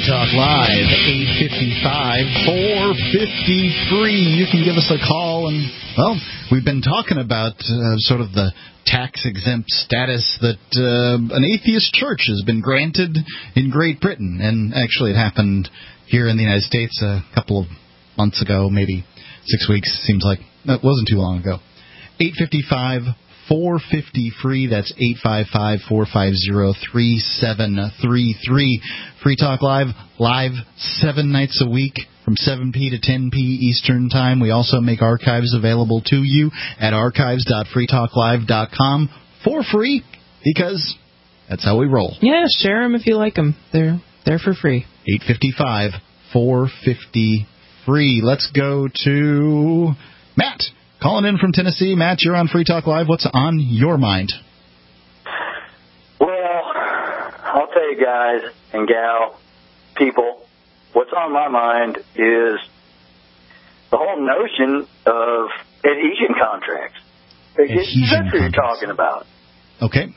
Talk Live, 855-450 free. You can give us a call, and, well, we've been talking about sort of the tax-exempt status that an atheist church has been granted in Great Britain. And actually it happened here in the United States a couple of months ago, maybe 6 weeks, seems like. No, it wasn't too long ago. 855-450 free. That's 855-450-3733. Free Talk Live 7 nights a week from 7p to 10p Eastern Time. We also make archives available to you at archives.freetalklive.com for free, because that's how we roll. Yeah, share them if you like them. They're for free. 855-450 free. Let's go to Matt, calling in from Tennessee. Matt, you're on Free Talk Live. What's on your mind? Well, I'll tell you guys and gal, people, what's on my mind is the whole notion of adhesion contracts. That's what you're talking about. Okay.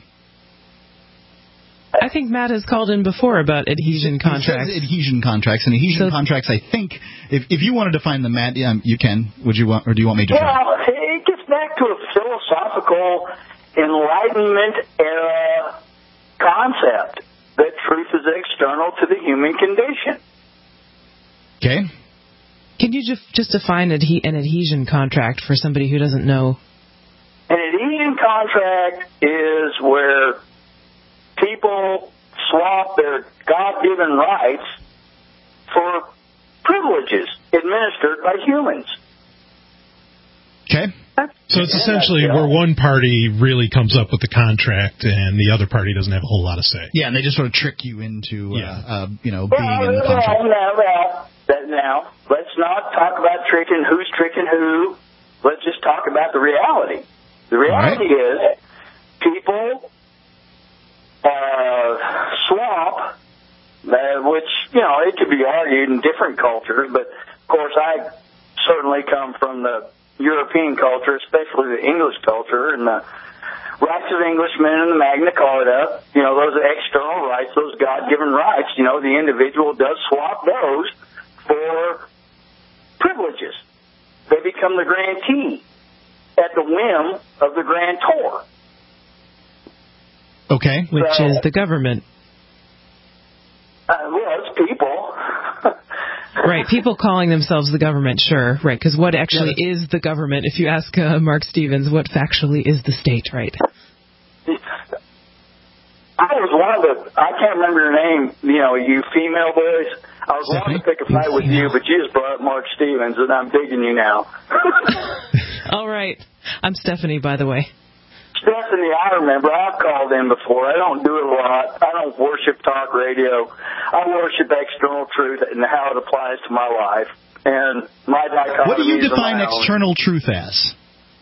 I think Matt has called in before about adhesion contracts. Adhesion contracts. And adhesion contracts, I think, if you want to define them, Matt, you can. Would you want, or do you want me to? Well, it gets back to a philosophical Enlightenment era concept that truth is external to the human condition. Okay. Can you just define an adhesion contract for somebody who doesn't know? An adhesion contract is where people swap their God-given rights for privileges administered by humans. Okay. So it's essentially where one party really comes up with the contract and the other party doesn't have a whole lot of say. Yeah, and they just sort of trick you into, being in the contract. Now, let's not talk about who's tricking who. Let's just talk about the reality. The reality is people swap, which, it could be argued in different cultures, but, of course, I certainly come from the European culture, especially the English culture, and the rights of Englishmen and the Magna Carta, those are external rights, those God-given rights, the individual does swap those for privileges. They become the grantee at the whim of the grantor. Okay. Which is the government. It's people. Right, people calling themselves the government, sure. Right, because what actually is the government? If you ask Mark Stevens, what factually is the state, right? I was one of I can't remember your name, you female boys. I was wanting to pick a fight with you, but you just brought up Mark Stevens, and I'm digging you now. All right. I'm Stephanie, by the way. Stephanie, I remember. I've called in before. I don't do it a lot. I don't worship talk radio. I worship external truth and how it applies to my life. And my dichotomy. What do you define external truth as?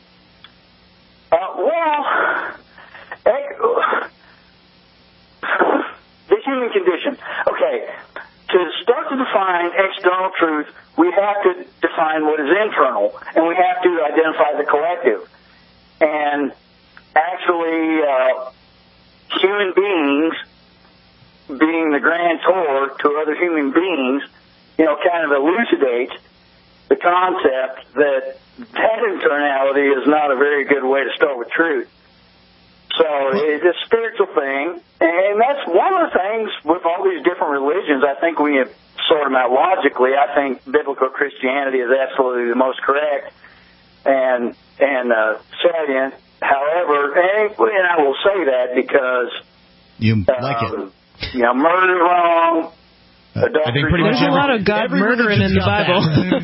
The human condition. Okay. To start to define external truth, we have to define what is internal, and we have to identify the collective. And actually, human beings, being the grantor to other human beings, kind of elucidates the concept that internality is not a very good way to start with truth. So it's a spiritual thing, and that's one of the things with all these different religions. I think when you sort them out logically, I think biblical Christianity is absolutely the most correct and salient. However, and I will say that because you like it. Murder is wrong. I think pretty much there's a lot of God murdering in the Bible.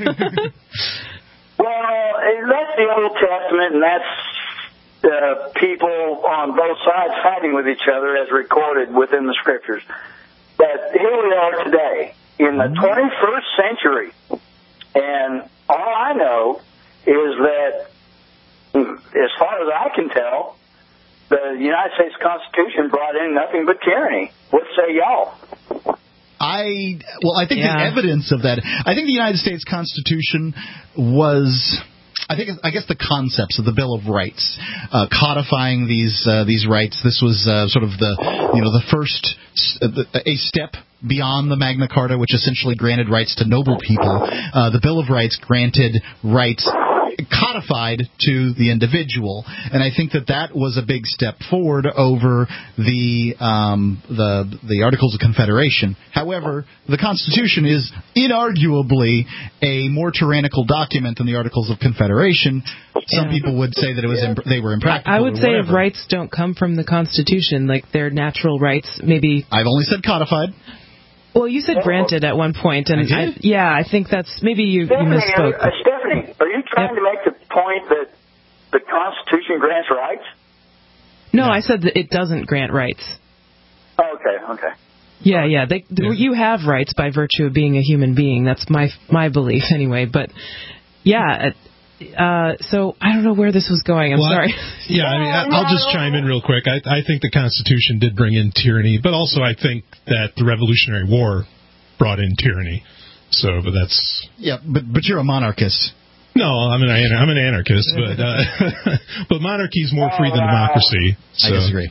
Well, that's the Old Testament, and that's people on both sides fighting with each other as recorded within the Scriptures. But here we are today in the 21st century, and all I know is that, as far as I can tell, the United States Constitution brought in nothing but tyranny. What say y'all? I think the evidence of that, I think the United States Constitution was I guess the concepts of the Bill of Rights, codifying these rights. This was sort of the first a step beyond the Magna Carta, which essentially granted rights to noble people. The Bill of Rights granted rights codified to the individual, and I think that was a big step forward over the Articles of Confederation. However, the Constitution is inarguably a more tyrannical document than the Articles of Confederation. Some people would say that they were impractical. I would say if rights don't come from the Constitution, like their natural rights, maybe. I've only said codified. Well, you said granted at one point, and I think that's maybe you misspoke. Stephanie, are you trying to make the point that the Constitution grants rights? No, I said that it doesn't grant rights. Okay. Yeah. You have rights by virtue of being a human being. That's my belief anyway. But yeah. So I don't know where this was going. I'm sorry. I'll just chime in real quick. I think the Constitution did bring in tyranny, but also I think that the Revolutionary War brought in tyranny. So, but that's but you're a monarchist. No, I'm an anarchist, but monarchy is more free than democracy. So. I disagree.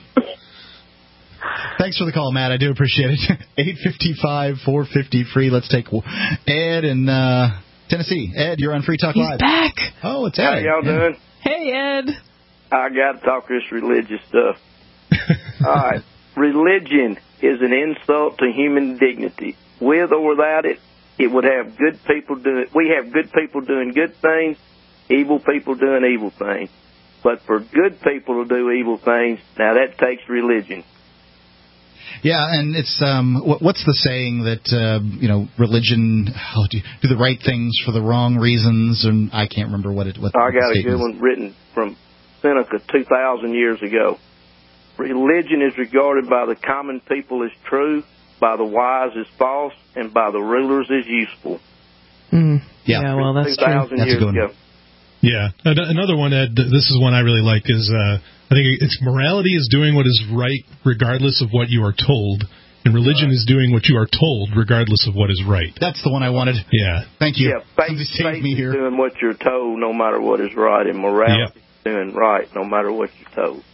Thanks for the call, Matt. I do appreciate it. 855-450-FREE. Let's take Ed in Tennessee. Ed, you're on Free Talk Live. He's back. Oh, it's Ed. How y'all doing? Hey, Ed. I got to talk this religious stuff. All right. Religion is an insult to human dignity. With or without it, it would have good people doing. We have good people doing good things, evil people doing evil things. But for good people to do evil things, now that takes religion. Yeah, and it's what's the saying that religion do the right things for the wrong reasons, and I can't remember what I got a good one written from Seneca 2,000 years ago. Religion is regarded by the common people as true, by the wise as false, and by the rulers as useful. Yeah, well, that's true. 2,000 years ago. Yeah. Another one, Ed, this is one I really like, is I think it's morality is doing what is right regardless of what you are told, and religion is doing what you are told regardless of what is right. That's the one I wanted. Yeah. Thank you. Yeah, faith me here. is doing what you're told no matter what is right, and morality is doing right no matter what you're told.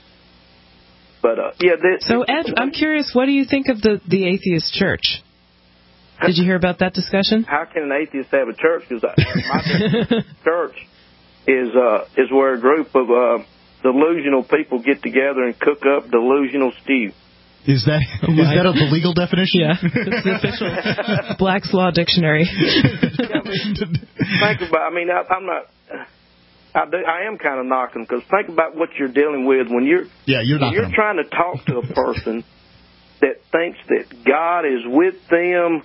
But, So, Ed, I'm curious, what do you think of the atheist church? Did you hear about that discussion? How can an atheist have a church? Because my church is where a group of delusional people get together and cook up delusional stew. Is that the legal definition? Yeah, it's the official Black's Law Dictionary. Think about. I'm not. I am kind of knocking because think about what you're dealing with when you're trying to talk to a person that thinks that God is with them.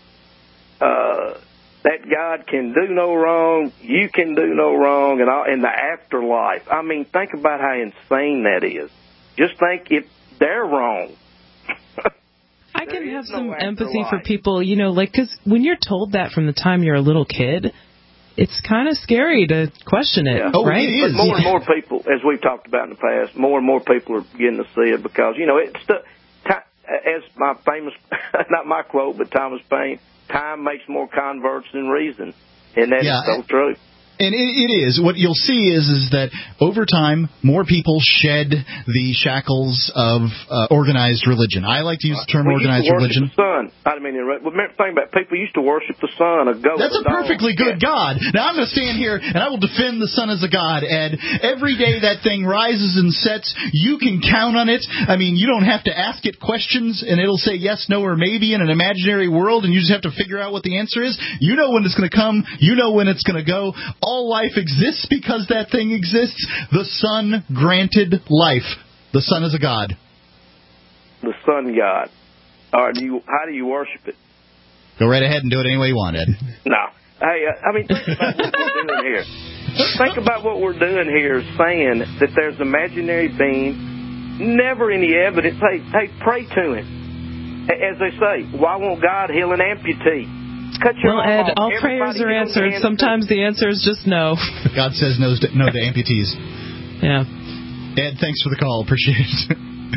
That God can do no wrong, you can do no wrong, and in the afterlife. Think about how insane that is. Just think if they're wrong. I can have some empathy for people, because when you're told that from the time you're a little kid, it's kind of scary to question it, right? It is. But more and more people, as we've talked about in the past, more and more people are beginning to see it because, as my famous, not my quote, but Thomas Paine, time makes more converts than reason. And that is so true. And it is. What you'll see is that over time, more people shed the shackles of organized religion. I like to use the term organized religion. The sun. I didn't mean to interrupt. Remember, think about it. People used to worship the sun, a goat. That's a perfectly good God. Now, I'm going to stand here, and I will defend the sun as a God, Ed. Every day that thing rises and sets, you can count on it. You don't have to ask it questions, and it'll say yes, no, or maybe in an imaginary world, and you just have to figure out what the answer is. You know when it's going to come. You know when it's going to go. All life exists because that thing exists. The sun granted life. The sun is a God. The sun God. All right, how do you worship it? Go right ahead and do it any way you want, Ed. No. Hey, think about what we're doing here. Think about what we're doing here, saying that there's imaginary being, never any evidence. Hey, pray to him. As they say, why won't God heal an amputee? Well, Ed, all prayers are answered. Sometimes the answer is just no. God says no to amputees. Yeah. Ed, thanks for the call. Appreciate it.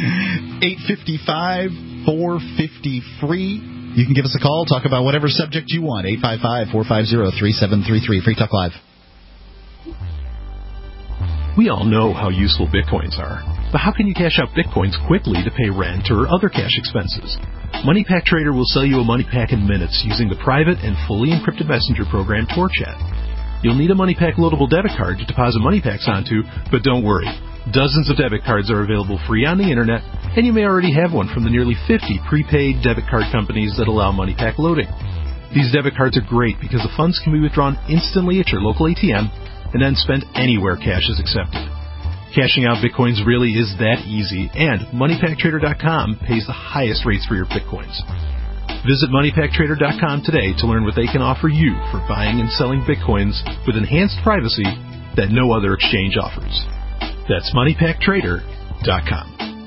855-450-FREE. You can give us a call. Talk about whatever subject you want. 855-450-3733. Free Talk Live. We all know how useful Bitcoins are, but how can you cash out Bitcoins quickly to pay rent or other cash expenses? MoneyPack Trader will sell you a money pack in minutes using the private and fully encrypted messenger program TorChat. You'll need a MoneyPack loadable debit card to deposit money packs onto, but don't worry. Dozens of debit cards are available free on the internet, and you may already have one from the nearly 50 prepaid debit card companies that allow MoneyPack loading. These debit cards are great because the funds can be withdrawn instantly at your local ATM and then spent anywhere cash is accepted. Cashing out Bitcoins really is that easy, and MoneyPackTrader.com pays the highest rates for your Bitcoins. Visit MoneyPackTrader.com today to learn what they can offer you for buying and selling Bitcoins with enhanced privacy that no other exchange offers. That's MoneyPackTrader.com.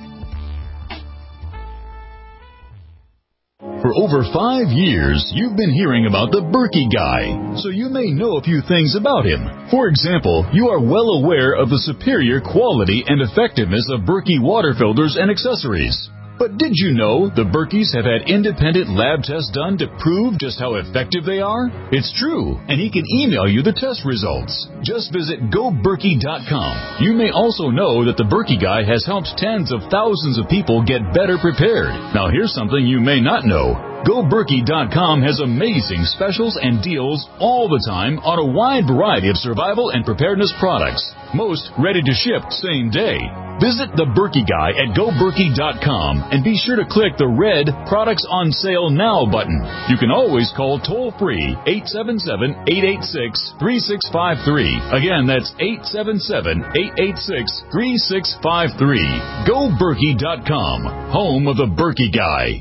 For over 5 years, you've been hearing about the Berkey Guy, so you may know a few things about him. For example, you are well aware of the superior quality and effectiveness of Berkey water filters and accessories. But did you know the Berkeys have had independent lab tests done to prove just how effective they are? It's true, and he can email you the test results. Just visit GoBerkey.com. You may also know that the Berkey Guy has helped tens of thousands of people get better prepared. Now here's something you may not know. GoBerkey.com has amazing specials and deals all the time on a wide variety of survival and preparedness products. Most ready to ship same day. Visit the Berkey Guy at GoBerkey.com and be sure to click the red Products on Sale Now button. You can always call toll-free 877-886-3653. Again, that's 877-886-3653. GoBerkey.com, home of the Berkey Guy.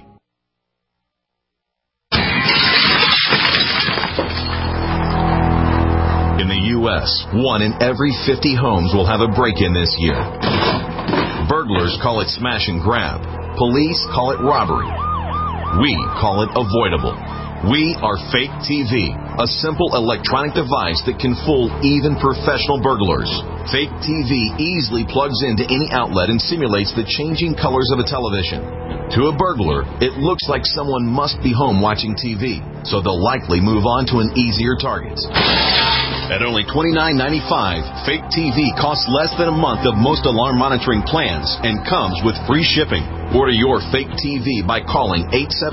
In the U.S., 1 in every 50 homes will have a break-in this year. Burglars call it smash and grab. Police call it robbery. We call it avoidable. We are Fake TV, a simple electronic device that can fool even professional burglars. Fake TV easily plugs into any outlet and simulates the changing colors of a television. To a burglar, it looks like someone must be home watching TV, so they'll likely move on to an easier target. At only $29.95, Fake TV costs less than a month of most alarm monitoring plans and comes with free shipping. Order your Fake TV by calling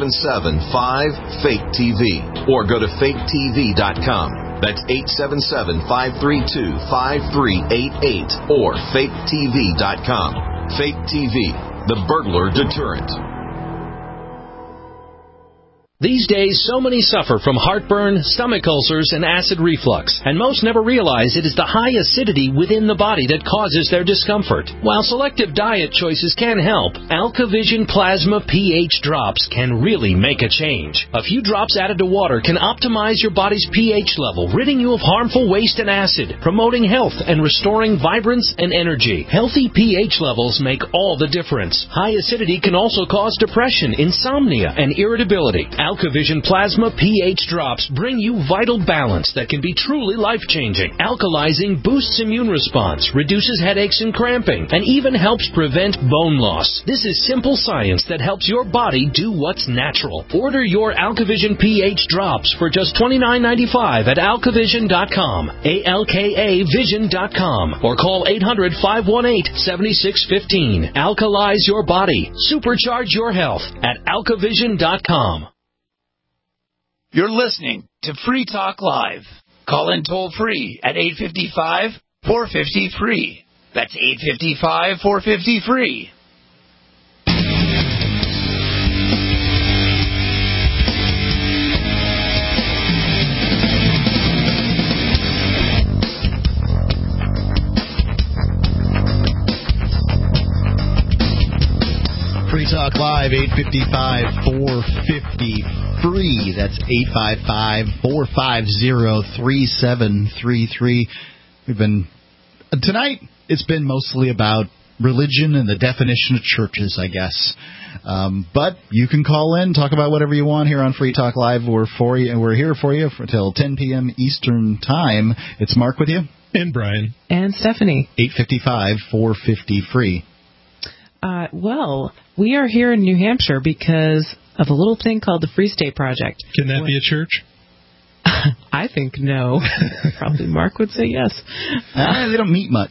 877-5-FAKE-TV or go to faketv.com. That's 877-532-5388 or faketv.com. Fake TV, the burglar deterrent. These days, so many suffer from heartburn, stomach ulcers, and acid reflux, and most never realize it is the high acidity within the body that causes their discomfort. While selective diet choices can help, AlkaVision Plasma pH drops can really make a change. A few drops added to water can optimize your body's pH level, ridding you of harmful waste and acid, promoting health and restoring vibrance and energy. Healthy pH levels make all the difference. High acidity can also cause depression, insomnia, and irritability. AlkaVision Plasma pH drops bring you vital balance that can be truly life-changing. Alkalizing boosts immune response, reduces headaches and cramping, and even helps prevent bone loss. This is simple science that helps your body do what's natural. Order your AlkaVision pH drops for just $29.95 at alkavision.com, ALKAvision.com, or call 800-518-7615. Alkalize your body. Supercharge your health at alkavision.com. You're listening to Free Talk Live. Call in toll-free at 855-450-FREE. That's 855-450-FREE. Free Talk Live, 855-450-FREE. That's 855-450-3733. Tonight, it's been mostly about religion and the definition of churches, I guess. But you can call in, talk about whatever you want here on Free Talk Live. We're here for you until 10 p.m. Eastern Time. It's Mark with you. And Brian. And Stephanie. 855-450-FREE. Well, we are here in New Hampshire because of a little thing called the Free State Project. Can that be a church? I think no. Probably Mark would say yes. They don't meet much.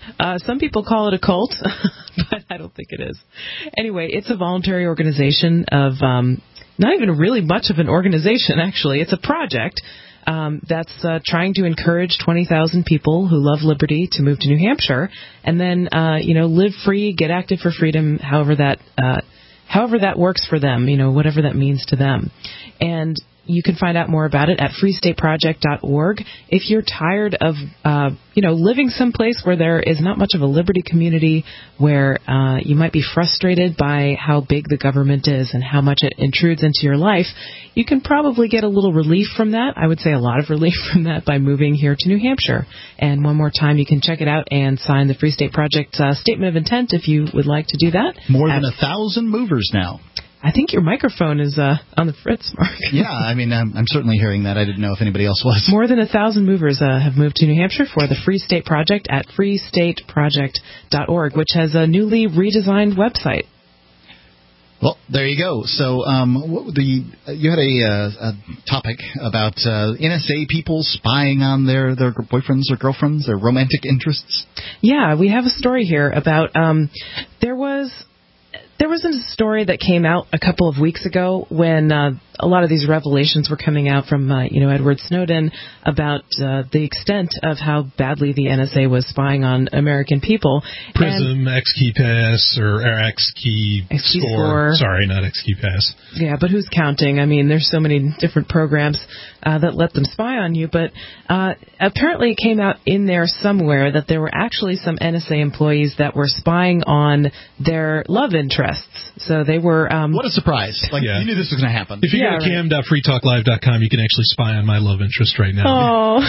Some people call it a cult, but I don't think it is. Anyway, it's a voluntary organization of not even really much of an organization, actually. It's a project that's trying to encourage 20,000 people who love liberty to move to New Hampshire and then, live free, get active for freedom, however that works for them, whatever that means to them. And you can find out more about it at freestateproject.org. If you're tired of, living someplace where there is not much of a liberty community, where you might be frustrated by how big the government is and how much it intrudes into your life, you can probably get a little relief from that. I would say a lot of relief from that by moving here to New Hampshire. And one more time, you can check it out and sign the Free State Project Statement of Intent if you would like to do that. More than 1,000 movers now. I think your microphone is on the fritz, Mark. Yeah, I'm certainly hearing that. I didn't know if anybody else was. More than 1,000 movers have moved to New Hampshire for the Free State Project at freestateproject.org, which has a newly redesigned website. Well, there you go. So you had a topic about NSA people spying on their boyfriends or girlfriends, their romantic interests. Yeah, we have a story here about there was a story that came out a couple of weeks ago when a lot of these revelations were coming out from, Edward Snowden about the extent of how badly the NSA was spying on American people. PRISM, XKeyPass, or XKeyscore. Sorry, not XKeyPass. Yeah, but who's counting? I mean, there's so many different programs that let them spy on you. But apparently it came out in there somewhere that there were actually some NSA employees that were spying on their love interests. So they were... what a surprise. You knew this was going to happen. If you go to cam.freetalklive.com, you can actually spy on my love interest right now. Oh,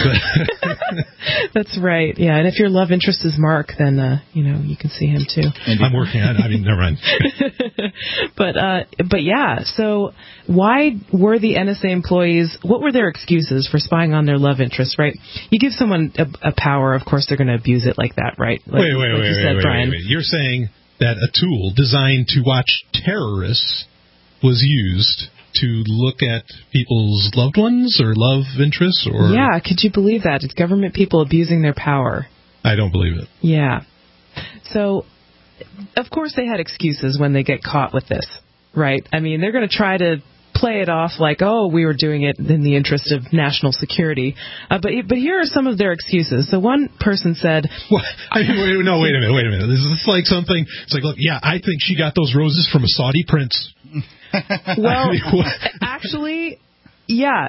that's right. Yeah, and if your love interest is Mark, then, you can see him too. I'm working on it. Never mind. But yeah, so why were the NSA employees, what were their excuses for spying on their love interest, right? You give someone a power, of course they're going to abuse it like that, right? Wait. You're saying that a tool designed to watch terrorists was used to look at people's loved ones or love interests? Or yeah, could you believe that? It's government people abusing their power. I don't believe it. Yeah. So, of course they had excuses when they get caught with this, right? I mean, they're going to try to play it off like, oh, we were doing it in the interest of national security. But here are some of their excuses. So one person said... What? Wait a minute. This is like something... It's like, look, yeah, I think she got those roses from a Saudi prince. Well, actually, yeah.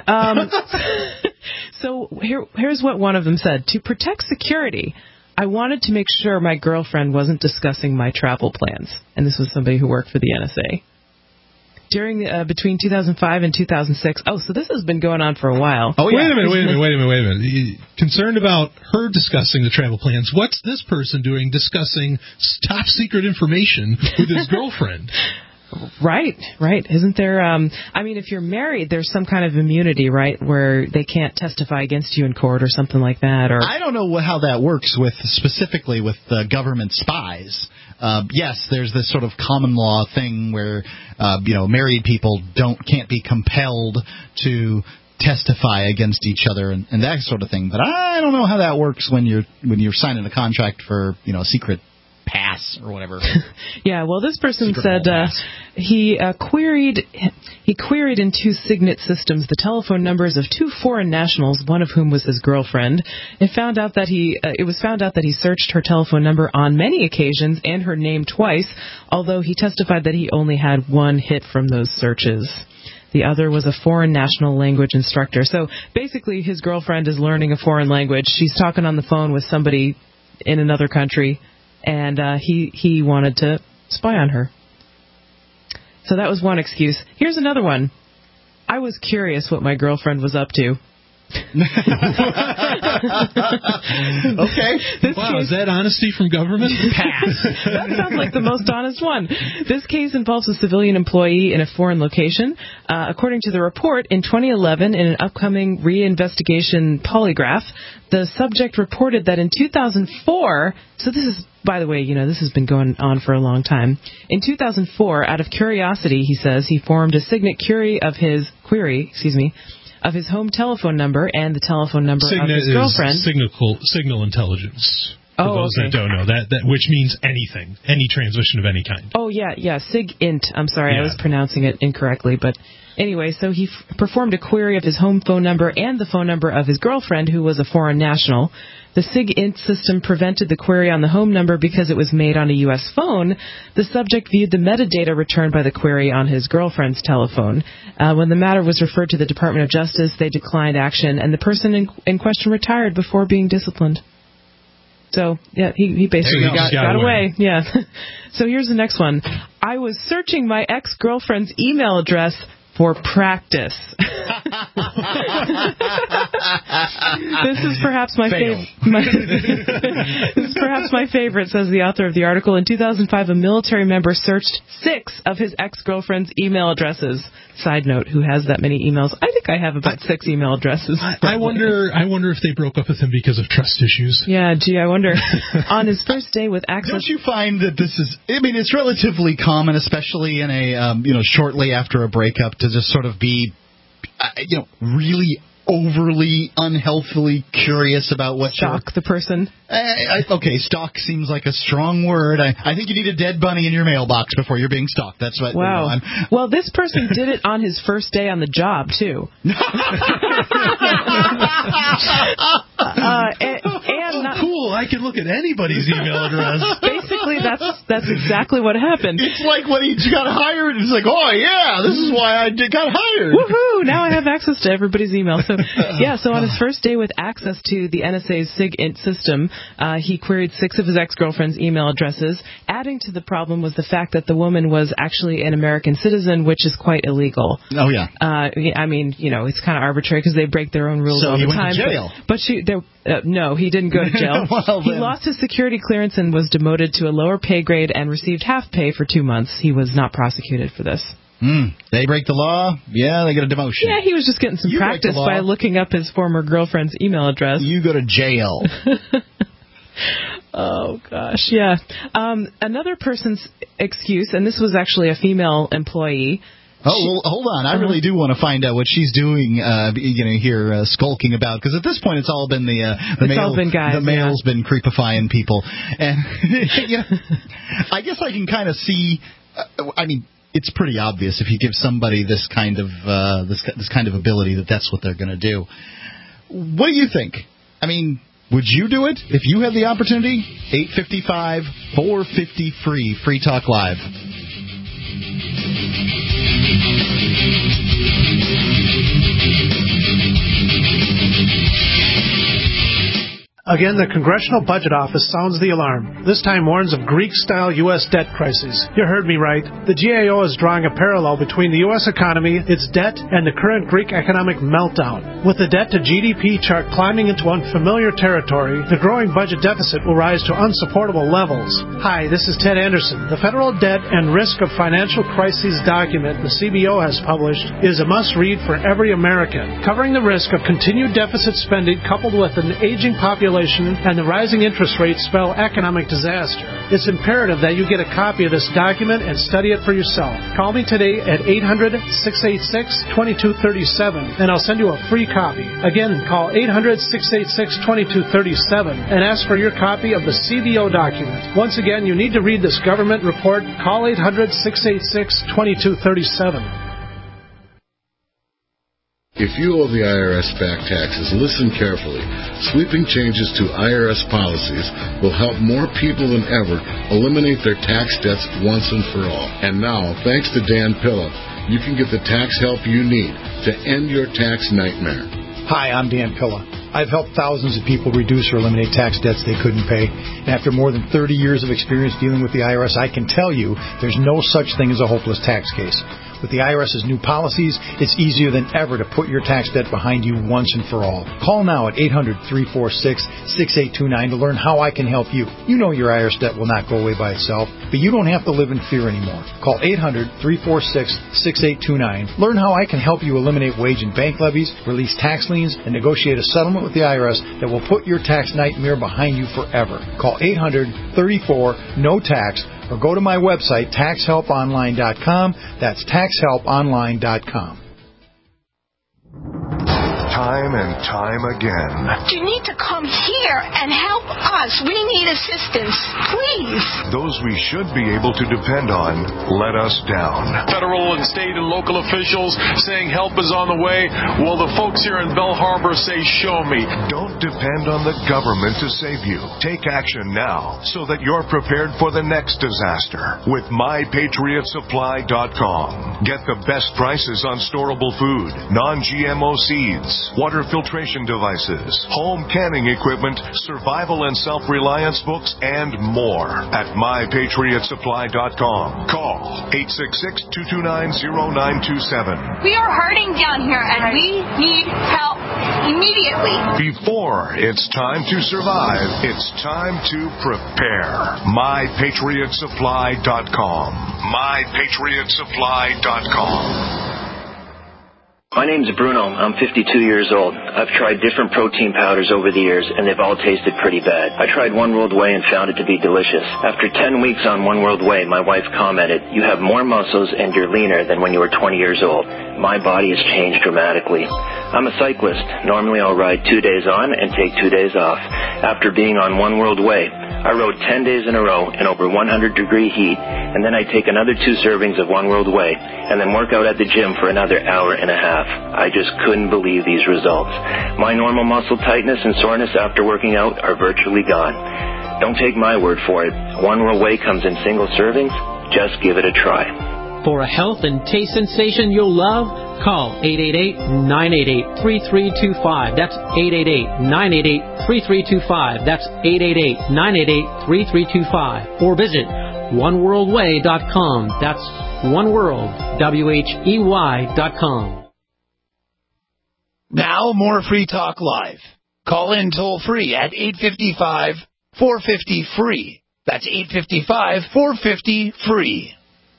So here's what one of them said. To protect security, I wanted to make sure my girlfriend wasn't discussing my travel plans. And this was somebody who worked for the NSA. Between 2005 and 2006. Oh, so this has been going on for a while. Oh, yeah. Wait a minute. Concerned about her discussing the travel plans. What's this person doing discussing top secret information with his girlfriend? Right. Isn't there, if you're married, there's some kind of immunity, right, where they can't testify against you in court or something like that. Or I don't know how that works specifically with government spies. Yes, there's this sort of common law thing where, married people can't be compelled to testify against each other and that sort of thing. But I don't know how that works when you're signing a contract for, a secret pass or whatever. Yeah, well, this person said he queried in two Signet systems the telephone numbers of two foreign nationals, one of whom was his girlfriend. It was found out that he searched her telephone number on many occasions and her name twice, although he testified that he only had one hit from those searches. The other was a foreign national language instructor. So basically his girlfriend is learning a foreign language. She's talking on the phone with somebody in another country, and he wanted to spy on her. So that was one excuse. Here's another one. I was curious what my girlfriend was up to. Okay. Wow, is that honesty from government? Pass. That sounds like the most honest one. This case involves a civilian employee in a foreign location. According to the report, in 2011, in an upcoming reinvestigation polygraph, the subject reported that in 2004, so this is, by the way, this has been going on for a long time. In 2004, out of curiosity, he says, he formed a Signet query of his home telephone number and the telephone number of his girlfriend. Signal intelligence. For those that don't know, that which means anything, any transmission of any kind. Oh, yeah, SIGINT. I'm sorry, I was pronouncing it incorrectly, but anyway, so he performed a query of his home phone number and the phone number of his girlfriend, who was a foreign national. The SIGINT system prevented the query on the home number because it was made on a U.S. phone. The subject viewed the metadata returned by the query on his girlfriend's telephone. When the matter was referred to the Department of Justice, they declined action, and the person in question retired before being disciplined. So, yeah, he basically got away. Yeah. So here's the next one. I was searching my ex-girlfriend's email address for practice. This is perhaps my favorite. This is perhaps my favorite, says the author of the article. In 2005, a military member searched 6 of his ex-girlfriend's email addresses. Side note, who has that many emails? I think I have about 6 email addresses. I wonder if they broke up with him because of trust issues. Yeah, gee, I wonder. On his first day with Access... Don't you find that this is... I mean, it's relatively common, especially in a, shortly after a breakup, to just sort of be, really overly unhealthily curious about what stalk the person. Okay, stalk seems like a strong word. I think you need a dead bunny in your mailbox before you're being stalked. That's what. Wow. Well, this person did it on his first day on the job too. Cool. I can look at anybody's email address. Basically, that's exactly what happened. It's like when he got hired. It's like, oh yeah, this is why I got hired. Woohoo! Now I have access to everybody's email. So on his first day with access to the NSA's SIGINT system, he queried 6 of his ex-girlfriend's email addresses. Adding to the problem was the fact that the woman was actually an American citizen, which is quite illegal. Oh, yeah. I mean, it's kind of arbitrary because they break their own rules all the time. So he went to jail. But no, he didn't go to jail. He lost his security clearance and was demoted to a lower pay grade and received half pay for 2 months. He was not prosecuted for this. They break the law, yeah, they get a demotion. Yeah, he was just getting some practice by looking up his former girlfriend's email address. You go to jail. Oh, gosh, yeah. Another person's excuse, and this was actually a female employee. Oh, well, hold on. I really do want to find out what she's doing, here skulking about. Because at this point, it's all been the male's been creepifying people. And, I guess I can kind of see, it's pretty obvious if you give somebody this kind of this kind of ability that's what they're going to do. What do you think? I mean, would you do it if you had the opportunity? 855-450-FREE. Free Talk Live. Again, the Congressional Budget Office sounds the alarm. This time warns of Greek-style U.S. debt crisis. You heard me right. The GAO is drawing a parallel between the U.S. economy, its debt, and the current Greek economic meltdown. With the debt-to-GDP chart climbing into unfamiliar territory, the growing budget deficit will rise to unsupportable levels. Hi, this is Ted Anderson. The Federal Debt and Risk of Financial Crises document the CBO has published is a must-read for every American, covering the risk of continued deficit spending coupled with an aging population and the rising interest rates spell economic disaster. It's imperative that you get a copy of this document and study it for yourself. Call me today at 800-686-2237 and I'll send you a free copy. Again, call 800-686-2237 and ask for your copy of the CBO document. Once again, you need to read this government report. Call 800-686-2237. If you owe the IRS back taxes, listen carefully. Sweeping changes to IRS policies will help more people than ever eliminate their tax debts once and for all. And now, thanks to Dan Pilla, you can get the tax help you need to end your tax nightmare. Hi, I'm Dan Pilla. I've helped thousands of people reduce or eliminate tax debts they couldn't pay. And after more than 30 years of experience dealing with the IRS, I can tell you there's no such thing as a hopeless tax case. With the IRS's new policies, it's easier than ever to put your tax debt behind you once and for all. Call now at 800-346-6829 to learn how I can help you. You know your IRS debt will not go away by itself, but you don't have to live in fear anymore. Call 800-346-6829. Learn how I can help you eliminate wage and bank levies, release tax liens, and negotiate a settlement with the IRS that will put your tax nightmare behind you forever. Call 800-34-NO-TAX or go to my website, taxhelponline.com. That's taxhelponline.com. time and time again. You need to come here and help us. We need assistance. Please. Those we should be able to depend on let us down. Federal and state and local officials saying help is on the way. Well, the folks here in Bell Harbor say, show me. Don't depend on the government to save you. Take action now so that you're prepared for the next disaster with MyPatriotSupply.com. Get the best prices on storable food, non-GMO seeds, water filtration devices, home canning equipment, survival and self-reliance books, and more at MyPatriotSupply.com. Call 866-229-0927. We are hurting down here, and we need help immediately. Before it's time to survive, it's time to prepare. MyPatriotSupply.com. MyPatriotSupply.com. My name's Bruno. I'm 52 years old. I've tried different protein powders over the years, and they've all tasted pretty bad. I tried One World Whey and found it to be delicious. After 10 weeks on One World Whey, my wife commented, "You have more muscles and you're leaner than when you were 20 years old." My body has changed dramatically. I'm a cyclist. Normally I'll ride 2 days on and take 2 days off. After being on One World Whey, I rode 10 days in a row in over 100-degree heat, and then I take another 2 servings of One World Whey, and then work out at the gym for another hour and a half. I just couldn't believe these results. My normal muscle tightness and soreness after working out are virtually gone. Don't take my word for it. One World Whey comes in single servings. Just give it a try. For a health and taste sensation you'll love, call 888-988-3325. That's 888-988-3325. That's 888-988-3325. Or visit oneworldwhey.com. That's oneworld.com. Now more Free Talk Live. Call in toll free at 855-450-FREE. That's 855-450-FREE.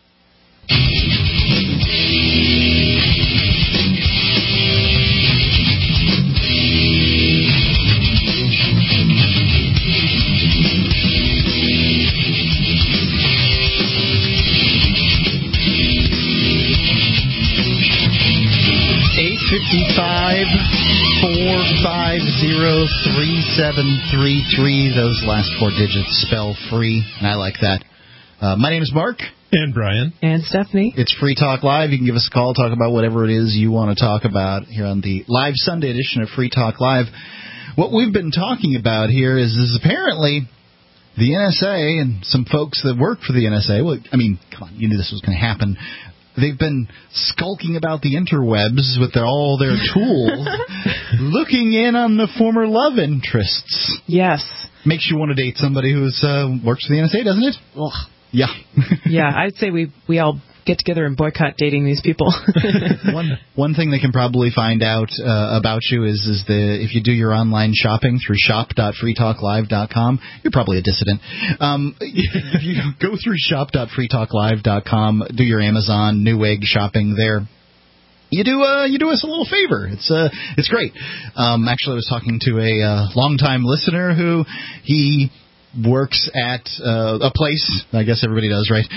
$855-450-3733. Those last 4 digits spell free, and I like that. My name is Mark. And Brian. And Stephanie. It's Free Talk Live. You can give us a call, talk about whatever it is you want to talk about here on the live Sunday edition of Free Talk Live. What we've been talking about here is apparently the NSA and some folks that work for the NSA, well, I mean, come on, you knew this was going to happen. They've been skulking about the interwebs with all their tools, looking in on the former love interests. Yes. Makes you want to date somebody who works for the NSA, doesn't it? Ugh. Yeah. Yeah, I'd say we all get together and boycott dating these people. One thing they can probably find out about you is if you do your online shopping through shop.freetalklive.com, you're probably a dissident. If you go through shop.freetalklive.com, do your Amazon Newegg shopping there, you do us a little favor. It's great. Actually, I was talking to a longtime listener who he works at a place, I guess everybody does, right?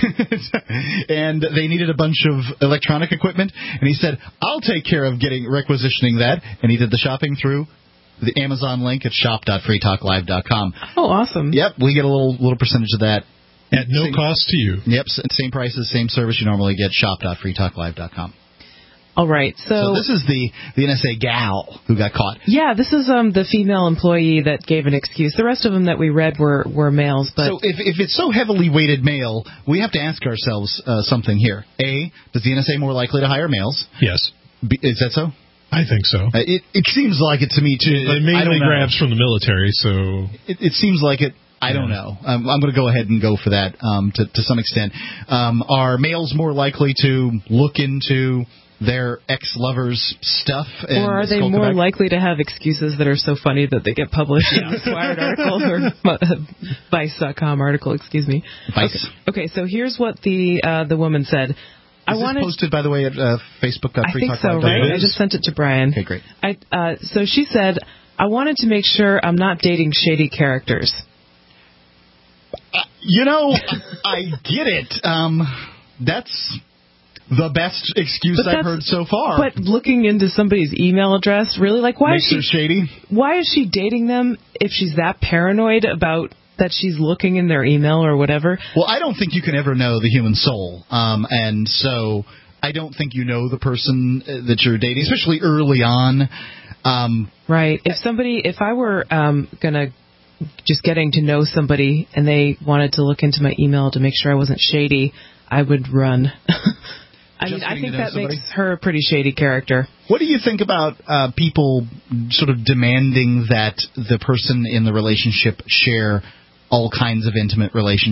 And they needed a bunch of electronic equipment, and he said, I'll take care of requisitioning that, and he did the shopping through the Amazon link at shop.freetalklive.com. Oh, awesome. Yep, we get a little percentage of that. At no cost to you. Yep, same prices, same service you normally get, shop.freetalklive.com. All right, so this is the NSA gal who got caught. Yeah, this is the female employee that gave an excuse. The rest of them that we read were males. But so if it's so heavily weighted male, we have to ask ourselves something here. A, does the NSA more likely to hire males? Yes. Is that so? I think so. It seems like it to me too. It mainly grabs from the military, so it seems like it. I don't know. I'm going to go ahead and go for that to some extent. Are males more likely to look into their ex-lovers' stuff? Or are they more likely to have excuses that are so funny that they get published in a Wired article or Vice.com article, excuse me. Vice. Okay, so here's what the woman said. Is this posted, by the way, at Facebook.com? I think so, right? I just sent it to Brian. Okay, great. So she said, I wanted to make sure I'm not dating shady characters. I get it. That's the best excuse I've heard so far. But looking into somebody's email address, really, like, why Makes is she her shady? Why is she dating them if she's that paranoid about that she's looking in their email or whatever? Well, I don't think you can ever know the human soul, and so I don't think you know the person that you're dating, especially early on. Right. If I were gonna just getting to know somebody and they wanted to look into my email to make sure I wasn't shady, I would run. I think that makes her a pretty shady character. What do you think about people sort of demanding that the person in the relationship share all kinds of intimate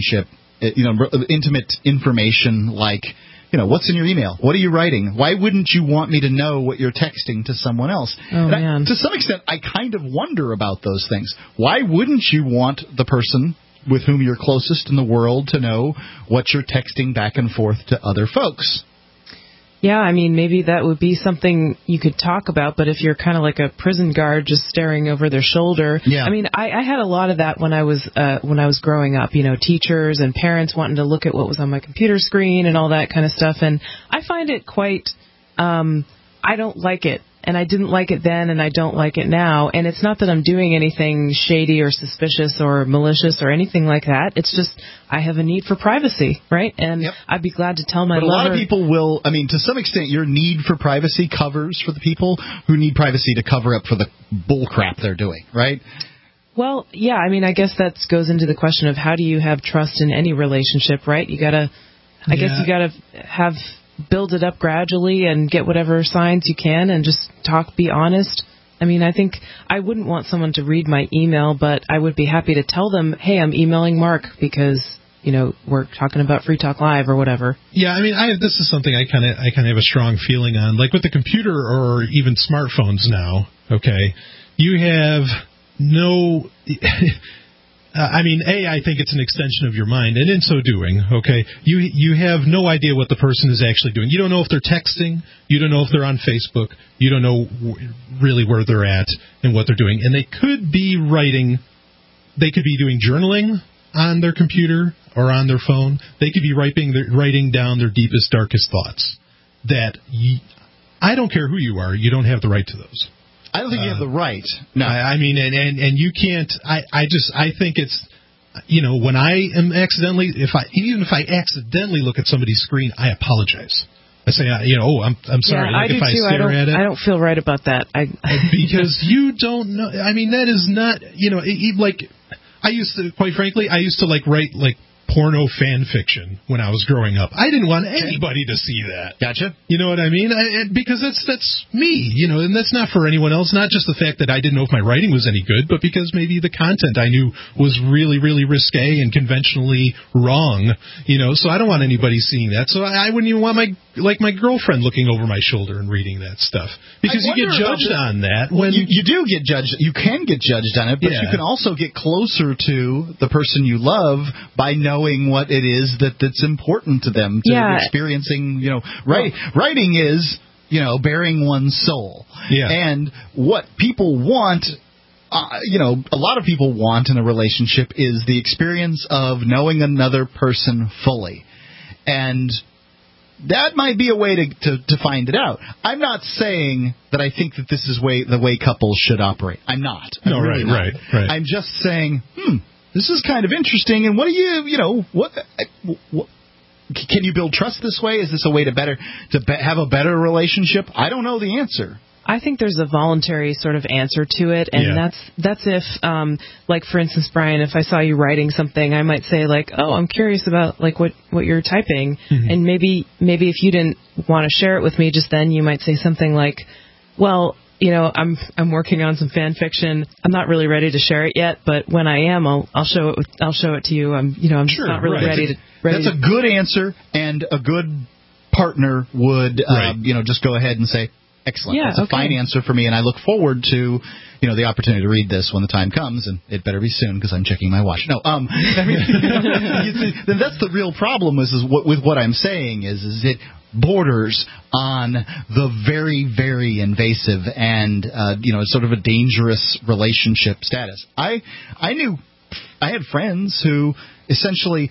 intimate information, like, what's in your email? What are you writing? Why wouldn't you want me to know what you're texting to someone else? Oh, man. To some extent, I kind of wonder about those things. Why wouldn't you want the person with whom you're closest in the world to know what you're texting back and forth to other folks? Yeah, I mean, maybe that would be something you could talk about, but if you're kind of like a prison guard just staring over their shoulder. Yeah. I mean, I had a lot of that when I was growing up, teachers and parents wanting to look at what was on my computer screen and all that kind of stuff, and I find it quite I don't like it. And I didn't like it then, and I don't like it now. And it's not that I'm doing anything shady or suspicious or malicious or anything like that. It's just I have a need for privacy, right? And I'd be glad to tell my lover. But a lot of people will, to some extent, your need for privacy covers for the people who need privacy to cover up for the bull crap they're doing, right? Well, yeah, I guess that goes into the question of how do you have trust in any relationship, right? I guess you gotta build it up gradually and get whatever signs you can and just be honest. I think I wouldn't want someone to read my email, but I would be happy to tell them, hey, I'm emailing Mark because, we're talking about Free Talk Live or whatever. Yeah, this is something I kind of have a strong feeling on. Like with the computer or even smartphones now, okay, you have no... I think it's an extension of your mind, and in so doing, okay, you have no idea what the person is actually doing. You don't know if they're texting. You don't know if they're on Facebook. You don't know really where they're at and what they're doing. And they could be writing. They could be doing journaling on their computer or on their phone. They could be writing down their deepest, darkest thoughts. I don't care who you are. You don't have the right to those. I don't think you have the right. No, and you can't. I think it's, when I am accidentally, even if I accidentally look at somebody's screen, I apologize. I say, I'm sorry. Yeah, I do too. Stare at it, I don't feel right about that. Because you don't know. That is not. I used to, quite frankly, write porno fan fiction when I was growing up. I didn't want anybody to see that. Gotcha. You know what I mean? Because that's me, and that's not for anyone else. Not just the fact that I didn't know if my writing was any good, but because maybe the content I knew was really, really risque and conventionally wrong, so I don't want anybody seeing that. So I wouldn't even want my girlfriend looking over my shoulder and reading that stuff. Because you get judged on that. When you do get judged. You can get judged on it, but you can also get closer to the person you love by knowing what it is that's important to them, to experiencing, writing is, bearing one's soul. Yeah. And what people want, a lot of people want in a relationship is the experience of knowing another person fully. And that might be a way to find it out. I'm not saying that I think that this is the way couples should operate. I'm not. No, really right. I'm just saying, this is kind of interesting, and what do what can you build trust this way? Is this a way to have a better relationship? I don't know the answer. I think there's a voluntary sort of answer to it, and that's if, for instance, Brian, if I saw you writing something, I might say, I'm curious about, what you're typing, and maybe if you didn't want to share it with me just then, you might say something like, well, I'm working on some fan fiction. I'm not really ready to share it yet, but when I am, I'll show it to you. I'm just not really ready to. That's a good answer, and a good partner would, just go ahead and say, excellent. Yeah, that's a fine answer for me, and I look forward to, the opportunity to read this when the time comes, and it better be soon because I'm checking my watch. No, then that's the real problem. With what I'm saying is it borders on the very, very invasive and sort of a dangerous relationship status. I had friends who essentially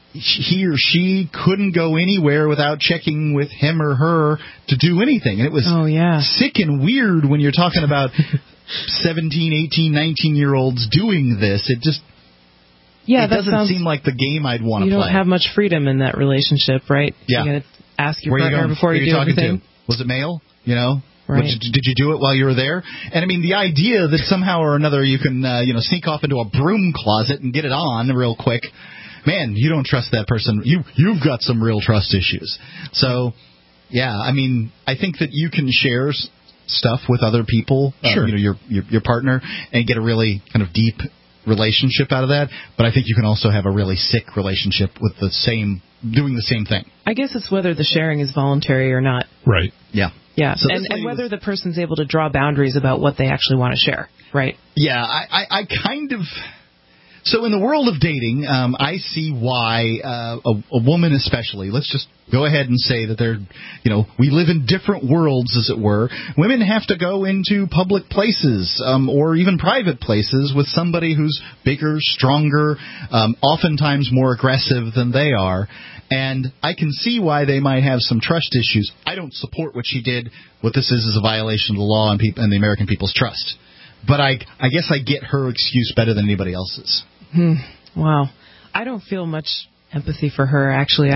he or she couldn't go anywhere without checking with him or her to do anything. And it was sick and weird when you're talking about 17, 18, 19-year-olds doing this. It just doesn't seem like the game I'd want to play. You don't have much freedom in that relationship, right? Yeah. You're going to ask your partner before you do anything. Was it male? You know? Right. Did you do it while you were there? And I mean, the idea that somehow or another you can, sneak off into a broom closet and get it on real quick, man, you don't trust that person. You've got some real trust issues. So, yeah, I mean, I think that you can share stuff with other people, sure. Your partner, and get a really kind of deep relationship out of that. But I think you can also have a really sick relationship with doing the same thing. I guess it's whether the sharing is voluntary or not. Right. Yeah. Yeah, so and whether the person's able to draw boundaries about what they actually want to share, right? Yeah, I kind of... So in the world of dating, I see why a woman especially, let's just go ahead and say that we live in different worlds, as it were. Women have to go into public places or even private places with somebody who's bigger, stronger, oftentimes more aggressive than they are. And I can see why they might have some trust issues. I don't support what she did. What this is a violation of the law and the American people's trust. But I guess I get her excuse better than anybody else's. Wow. I don't feel much empathy for her, actually.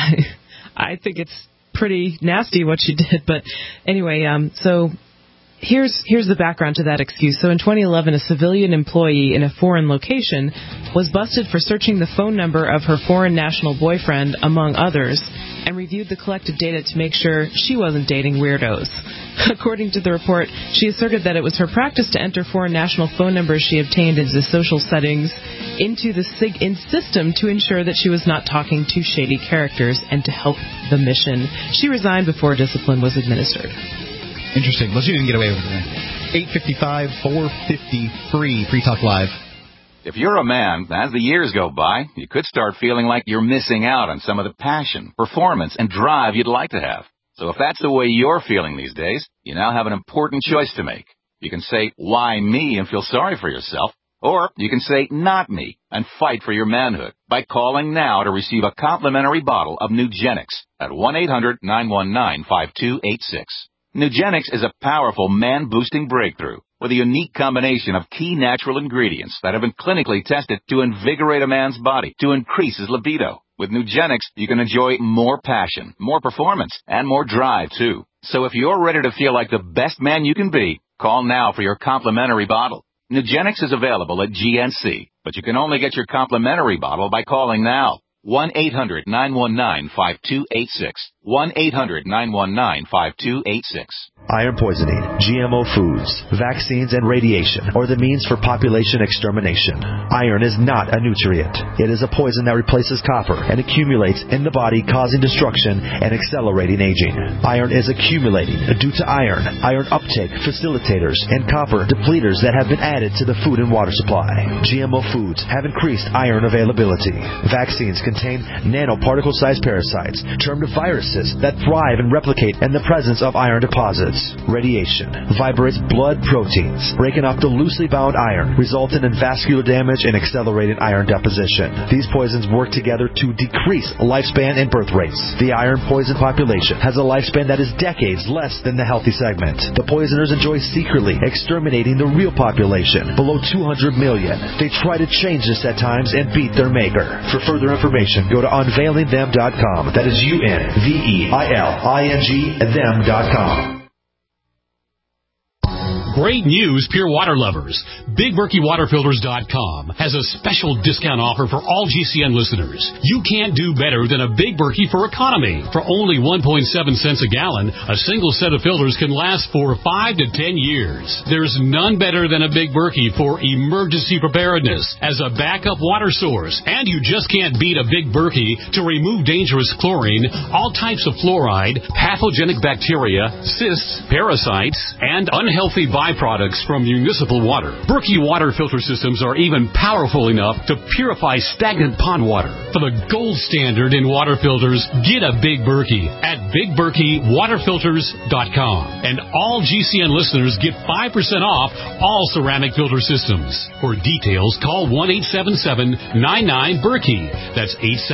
I think it's pretty nasty what she did. But anyway, so here's the background to that excuse. So in 2011, a civilian employee in a foreign location was busted for searching the phone number of her foreign national boyfriend, among others, and reviewed the collected data to make sure she wasn't dating weirdos. According to the report, she asserted that it was her practice to enter foreign national phone numbers she obtained into social settings into the system to ensure that she was not talking to shady characters and to help the mission. She resigned before discipline was administered. Interesting. Well, she didn't get away with it. 855-450-FREE. Free Talk Live. If you're a man, as the years go by, you could start feeling like you're missing out on some of the passion, performance, and drive you'd like to have. So if that's the way you're feeling these days, you now have an important choice to make. You can say, why me, and feel sorry for yourself. Or you can say, not me, and fight for your manhood by calling now to receive a complimentary bottle of Nugenix at 1-800-919-5286. Nugenix is a powerful man-boosting breakthrough with a unique combination of key natural ingredients that have been clinically tested to invigorate a man's body to increase his libido. With Nugenix, you can enjoy more passion, more performance, and more drive, too. So if you're ready to feel like the best man you can be, call now for your complimentary bottle. Nugenix is available at GNC, but you can only get your complimentary bottle by calling now. 1-800-919-5286. 1-800-919-5286. Iron poisoning, GMO foods, vaccines, and radiation are the means for population extermination. Iron is not a nutrient. It is a poison that replaces copper and accumulates in the body, causing destruction and accelerating aging. Iron is accumulating due to iron uptake facilitators, and copper depleters that have been added to the food and water supply. GMO foods have increased iron availability. Vaccines contain nanoparticle-sized parasites, termed viruses, that thrive and replicate in the presence of iron deposits. Radiation vibrates blood proteins, breaking up the loosely bound iron, resulting in vascular damage and accelerated iron deposition. These poisons work together to decrease lifespan and birth rates. The iron poison population has a lifespan that is decades less than the healthy segment. The poisoners enjoy secretly exterminating the real population, below 200 million. They try to change this at times and beat their maker. For further information, go to unveilingthem.com. That is UNVEILING them.com. Great news, Pure Water lovers. BigBerkeyWaterFilters.com has a special discount offer for all GCN listeners. You can't do better than a Big Berkey for economy. For only 1.7 cents a gallon, a single set of filters can last for 5 to 10 years. There's none better than a Big Berkey for emergency preparedness as a backup water source. And you just can't beat a Big Berkey to remove dangerous chlorine, all types of fluoride, pathogenic bacteria, cysts, parasites, and unhealthy viruses byproducts from municipal water. Berkey water filter systems are even powerful enough to purify stagnant pond water. For the gold standard in water filters, get a Big Berkey at BigBerkeyWaterFilters.com. And all GCN listeners get 5% off all ceramic filter systems. For details, call 1-877-99-BERKEY. That's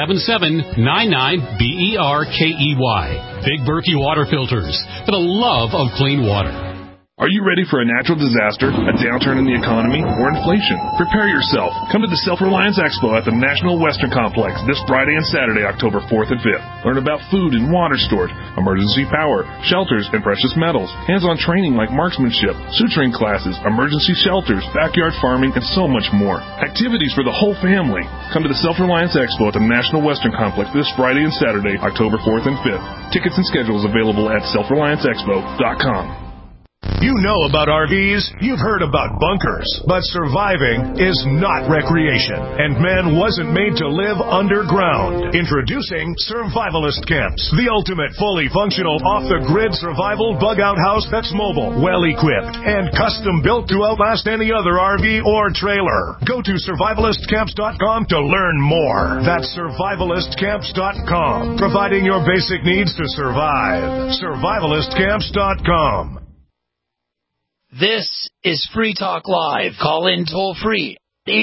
877-99-BERKEY. Big Berkey Water Filters, for the love of clean water. Are you ready for a natural disaster, a downturn in the economy, or inflation? Prepare yourself. Come to the Self-Reliance Expo at the National Western Complex this Friday and Saturday, October 4th and 5th. Learn about food and water storage, emergency power, shelters, and precious metals. Hands-on training like marksmanship, suturing classes, emergency shelters, backyard farming, and so much more. Activities for the whole family. Come to the Self-Reliance Expo at the National Western Complex this Friday and Saturday, October 4th and 5th. Tickets and schedules available at selfrelianceexpo.com. You know about RVs, you've heard about bunkers, but surviving is not recreation, and man wasn't made to live underground. Introducing Survivalist Camps, the ultimate fully functional off-the-grid survival bug-out house that's mobile, well-equipped, and custom-built to outlast any other RV or trailer. Go to survivalistcamps.com to learn more. That's survivalistcamps.com, providing your basic needs to survive. survivalistcamps.com. This is Free Talk Live. Call in toll free.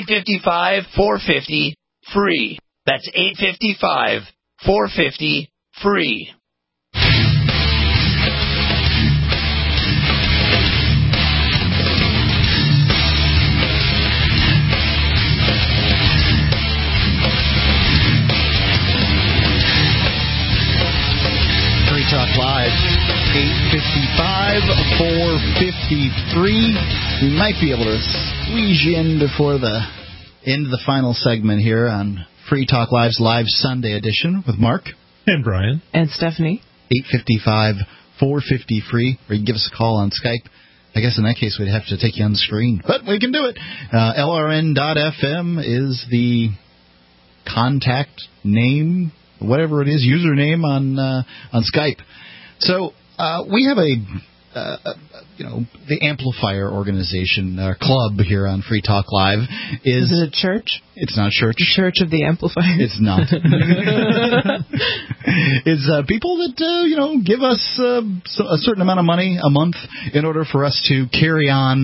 855-450-FREE. That's 855-450-FREE. Free Talk Live. 855-453. We might be able to squeeze you in before the end of the final segment here on Free Talk Live's Live Sunday edition with Mark. And Brian. And Stephanie. 855-450-FREE. Or you can give us a call on Skype. I guess in that case we'd have to take you on the screen. But we can do it. LRN.FM is the contact name, whatever it is, username on Skype. So we have the Amplifier organization, club here on Free Talk Live. Is it a church? It's not a church. The Church of the Amplifier? It's not. It's people that, give us a certain amount of money a month in order for us to carry on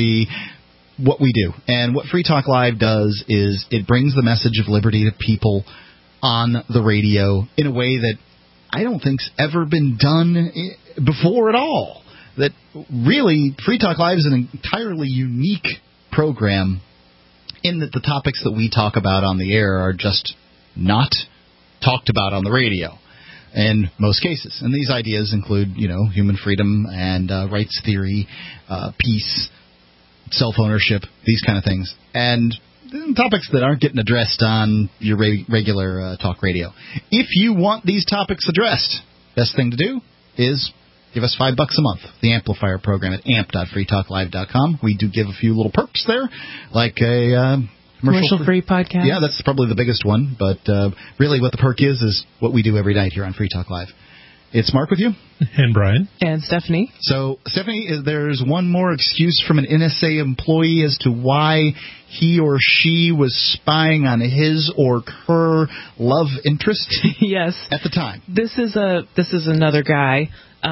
what we do. And what Free Talk Live does is it brings the message of liberty to people on the radio in a way that I don't think's ever been done before at all. That really, Free Talk Live is an entirely unique program in that the topics that we talk about on the air are just not talked about on the radio in most cases. And these ideas include, human freedom and rights theory, peace, self-ownership, these kind of things. And topics that aren't getting addressed on your regular talk radio. If you want these topics addressed, best thing to do is give us $5 a month. The Amplifier program at amp.freetalklive.com. We do give a few little perks there, like a commercial-free podcast. Yeah, that's probably the biggest one. But really what the perk is what we do every night here on Free Talk Live. It's Mark with you. And Brian. And Stephanie. So, Stephanie, there's one more excuse from an NSA employee as to why he or she was spying on his or her love interest. Yes. At the time. This is another guy.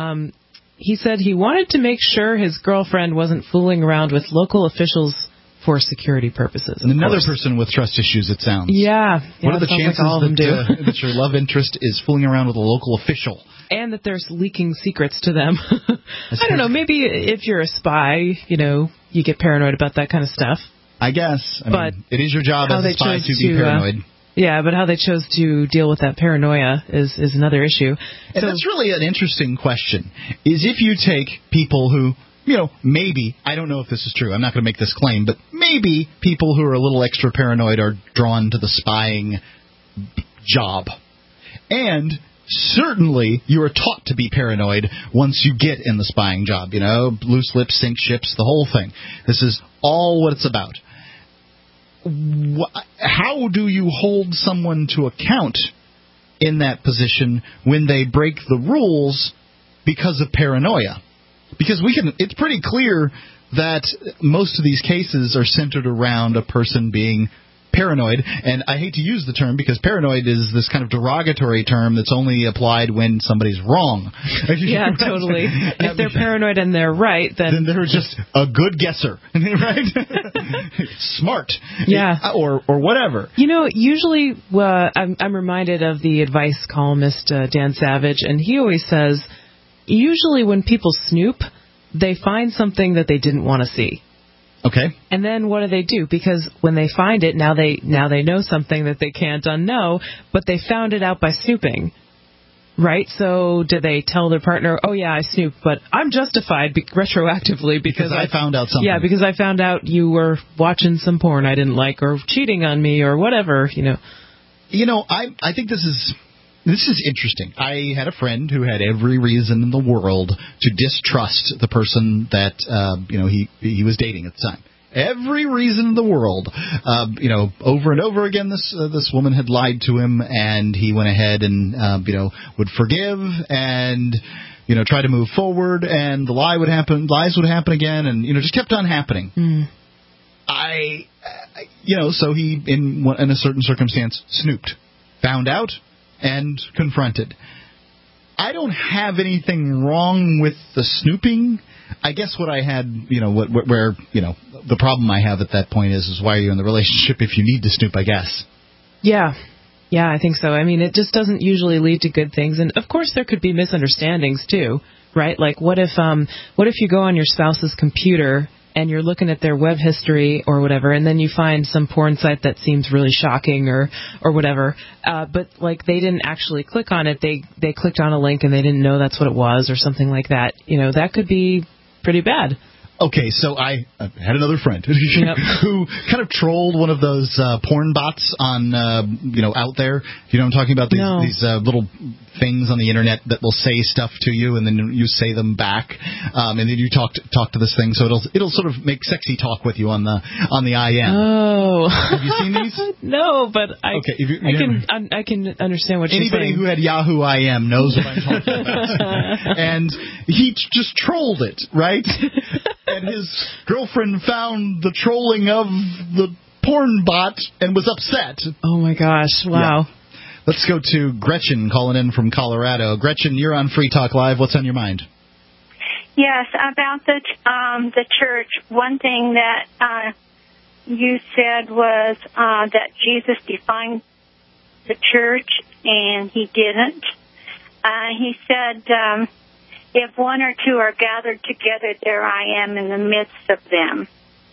He said he wanted to make sure his girlfriend wasn't fooling around with local officials for security purposes. And another person with trust issues, it sounds. Yeah. What are the chances that your love interest is fooling around with a local official? And that there's leaking secrets to them. I don't know. Maybe if you're a spy, you get paranoid about that kind of stuff. I guess. But it is your job as a spy to be paranoid. Yeah, but how they chose to deal with that paranoia is another issue. And that's really an interesting question, is if you take people who, maybe, I don't know if this is true, I'm not going to make this claim, but maybe people who are a little extra paranoid are drawn to the spying job. And certainly you are taught to be paranoid once you get in the spying job. Loose lips, sink ships, the whole thing. This is all what it's about. How do you hold someone to account in that position when they break the rules because of paranoia? Because it's pretty clear that most of these cases are centered around a person being paranoid, and I hate to use the term because paranoid is this kind of derogatory term that's only applied when somebody's wrong. Yeah, totally. If they're paranoid and they're right, then they're just a good guesser, right? Smart, yeah, or whatever. Usually I'm reminded of the advice columnist Dan Savage, and he always says, usually when people snoop, they find something that they didn't want to see. Okay. And then what do? Because when they find it, now they know something that they can't unknow, but they found it out by snooping. Right? So do they tell their partner, oh, yeah, I snooped, but I'm justified retroactively because I found out something. Yeah, because I found out you were watching some porn I didn't like or cheating on me or whatever, I think this is interesting. I had a friend who had every reason in the world to distrust the person that he was dating at the time. Every reason in the world. Over and over again, this woman had lied to him, and he went ahead and would forgive and try to move forward, and the lies would happen again, and just kept on happening. So he in a certain circumstance snooped, found out, and confronted. I don't have anything wrong with the snooping. I guess what I had, the problem I have at that point is why are you in the relationship if you need to snoop, I guess. Yeah, I think so. I mean, it just doesn't usually lead to good things. And, of course, there could be misunderstandings, too, right? Like, what if you go on your spouse's computer and you're looking at their web history or whatever, and then you find some porn site that seems really shocking or whatever, but like they didn't actually click on it, they clicked on a link and they didn't know that's what it was or something like that. That could be pretty bad. Okay, so I had another friend who kind of trolled one of those porn bots on, out there. You know what I'm talking about? These little things on the internet that will say stuff to you, and then you say them back, and then you talk to this thing, so it'll sort of make sexy talk with you on the IM. Oh, have you seen these? No, but I can understand what you're saying. Anybody who had Yahoo IM knows what I'm talking about. And he just trolled it, right? And his girlfriend found the trolling of the porn bot and was upset. Oh, my gosh. Wow. Yeah. Let's go to Gretchen calling in from Colorado. Gretchen, you're on Free Talk Live. What's on your mind? Yes, about the church. One thing that you said was that Jesus defined the church, and he didn't. He said... if one or two are gathered together, there I am in the midst of them.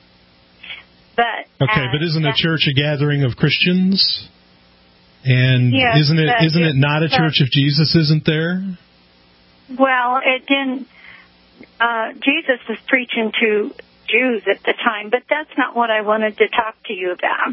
But isn't a church a gathering of Christians? And yes, isn't it not a church if Jesus isn't there? Well, it didn't. Jesus was preaching to Jews at the time, but that's not what I wanted to talk to you about.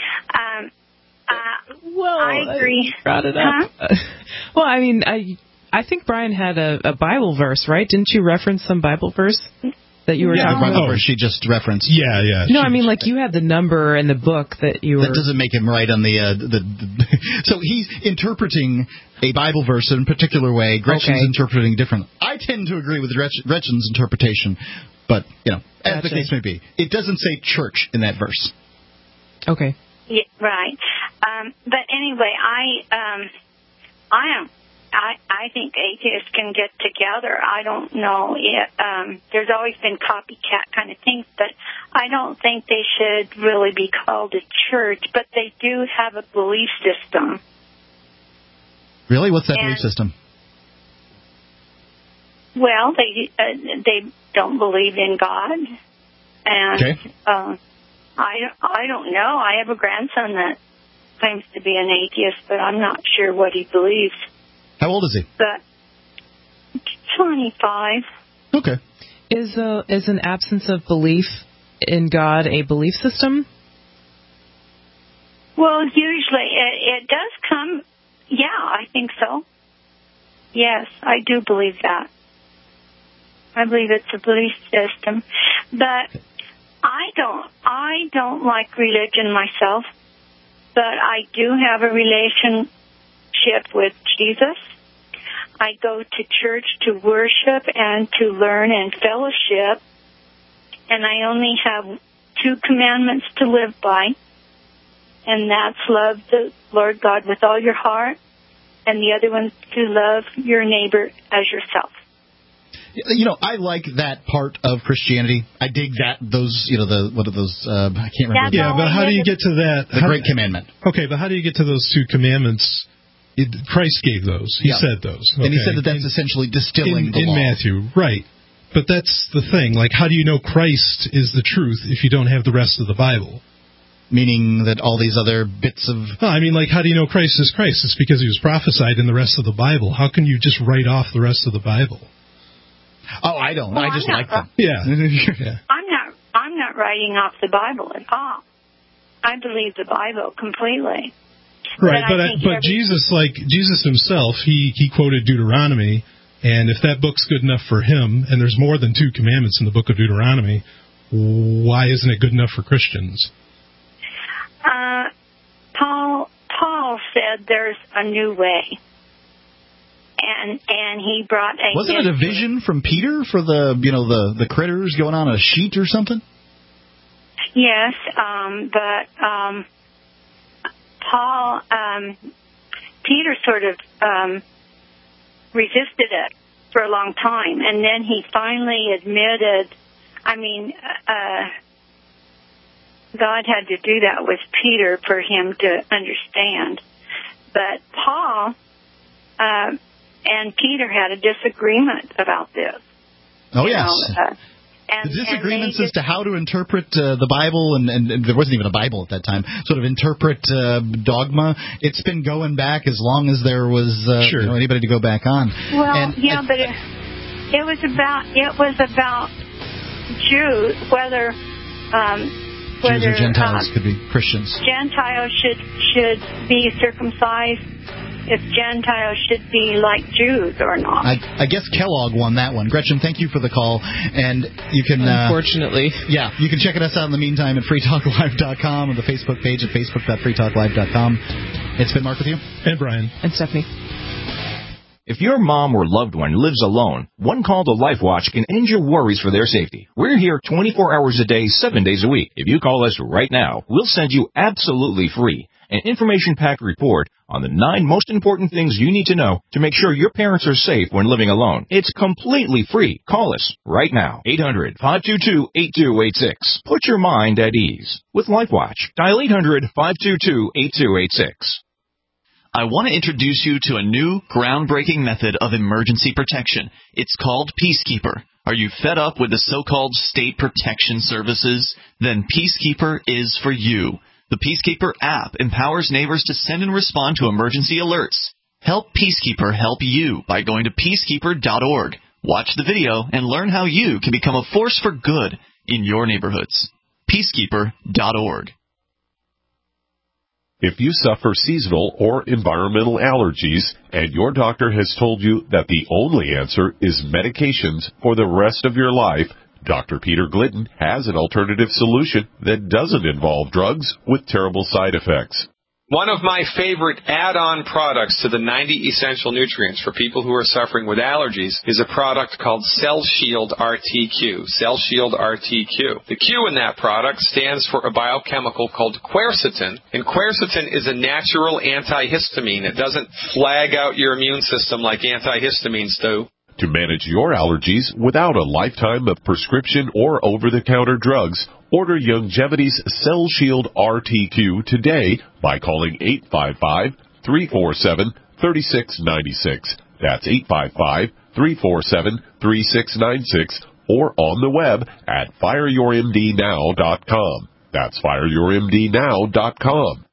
I agree. Brought it up. Huh? Well, I mean, I think Brian had a Bible verse, right? Didn't you reference some Bible verse that you were talking about? The Bible verse she just referenced. Yeah. No, I mean, like you had the number and the book that you were... That doesn't make him right on the So he's interpreting a Bible verse in a particular way. Gretchen's interpreting differently. I tend to agree with Gretchen's interpretation, but, as the case may be. It doesn't say church in that verse. Okay. Yeah, right. But anyway, I think atheists can get together. I don't know. There's always been copycat kind of things, but I don't think they should really be called a church. But they do have a belief system. Really? What's that belief system? Well, they don't believe in God, and I don't know. I have a grandson that claims to be an atheist, but I'm not sure what he believes. How old is he? But 25. Okay. Is an absence of belief in God a belief system? Well, usually it does come. Yeah, I think so. Yes, I do believe that. I believe it's a belief system, but I don't like religion myself. But I do have a relationship with Jesus. I go to church to worship and to learn and fellowship, and I only have 2 commandments to live by, and that's love the Lord God with all your heart, and the other one's to love your neighbor as yourself. You know, I like that part of Christianity. I dig that. Those, you know, what are those? I can't remember. Yeah, but how do you get to that? The Great Commandment. Okay, but how do you get to those 2 commandments? Christ gave those. He said those. Okay. And he said that that's essentially distilling the law. In Matthew, right. But that's the thing. Like, how do you know Christ is the truth if you don't have the rest of the Bible? Meaning that all these other bits of... No, I mean, like, how do you know Christ is Christ? It's because he was prophesied in the rest of the Bible. How can you just write off the rest of the Bible? Oh, I don't. Well, I just like them. Yeah. I'm not writing off the Bible at all. I believe the Bible completely. Right, but Jesus himself, he quoted Deuteronomy, and if that book's good enough for him, and there's more than 2 commandments in the book of Deuteronomy, why isn't it good enough for Christians? Paul said there's a new way. And he brought a... Wasn't it a vision from Peter for the critters going on a sheet or something? Yes, but Paul, Peter sort of resisted it for a long time, and then he finally admitted, God had to do that with Peter for him to understand. But Paul and Peter had a disagreement about this. Oh, yes. The disagreements as to how to interpret the Bible, and there wasn't even a Bible at that time, sort of interpret dogma. It's been going back as long as there was anybody to go back on. Well, but it was about Jews, whether Jews or Gentiles could be Christians. Gentiles should be circumcised. If Gentiles should be like Jews or not. I guess Kellogg won that one. Gretchen, thank you for the call. And you can... Unfortunately. You can check us out in the meantime at freetalklive.com or the Facebook page at facebook.freetalklive.com. It's been Mark with you. And Brian. And Stephanie. If your mom or loved one lives alone, one call to LifeWatch can end your worries for their safety. We're here 24 hours a day, 7 days a week. If you call us right now, we'll send you absolutely free an information-packed report on the 9 most important things you need to know to make sure your parents are safe when living alone. It's completely free. Call us right now. 800-522-8286. Put your mind at ease with LifeWatch. Dial 800-522-8286. I want to introduce you to a new, groundbreaking method of emergency protection. It's called Peacekeeper. Are you fed up with the so-called state protection services? Then Peacekeeper is for you. The Peacekeeper app empowers neighbors to send and respond to emergency alerts. Help Peacekeeper help you by going to peacekeeper.org. Watch the video and learn how you can become a force for good in your neighborhoods. Peacekeeper.org. If you suffer seasonal or environmental allergies and your doctor has told you that the only answer is medications for the rest of your life, Dr. Peter Glidden has an alternative solution that doesn't involve drugs with terrible side effects. One of my favorite add-on products to the 90 essential nutrients for people who are suffering with allergies is a product called Cell Shield RTQ. Cell Shield RTQ. The Q in that product stands for a biochemical called quercetin, and quercetin is a natural antihistamine. It doesn't flag out your immune system like antihistamines do. To manage your allergies without a lifetime of prescription or over-the-counter drugs, order Youngevity's Cell Shield RTQ today by calling 855-347-3696. That's 855-347-3696 or on the web at fireyourmdnow.com. That's fireyourmdnow.com.